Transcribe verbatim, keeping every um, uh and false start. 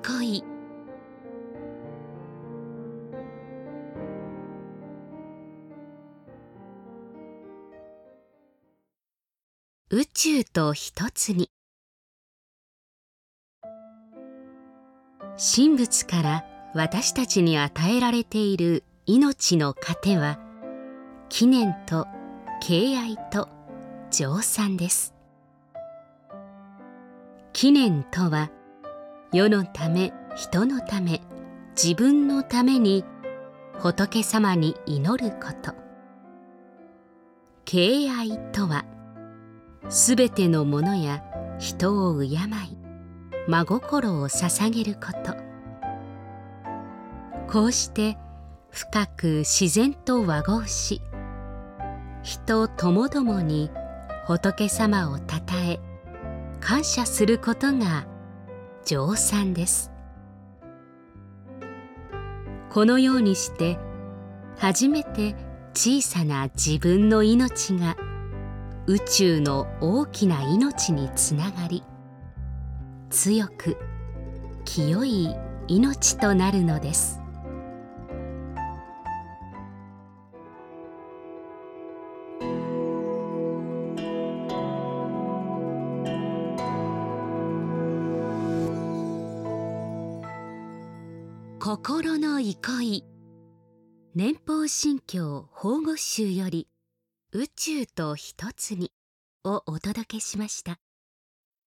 憩い。宇宙と一つに。神仏から私たちに与えられている命の糧は、祈念と敬愛と称賛です。祈念とは、世のため、人のため、自分のために仏様に祈ること。敬愛とは、すべてのものや人を敬い、真心を捧げること。こうして深く自然と和合し、人ともどもに仏様をたたえ、感謝することが称賛です。このようにして初めて小さな自分の命が宇宙の大きな命につながり、強く清い命となるのです。心の憩い。年法神教法語集より宇宙と一つにをお届けしました。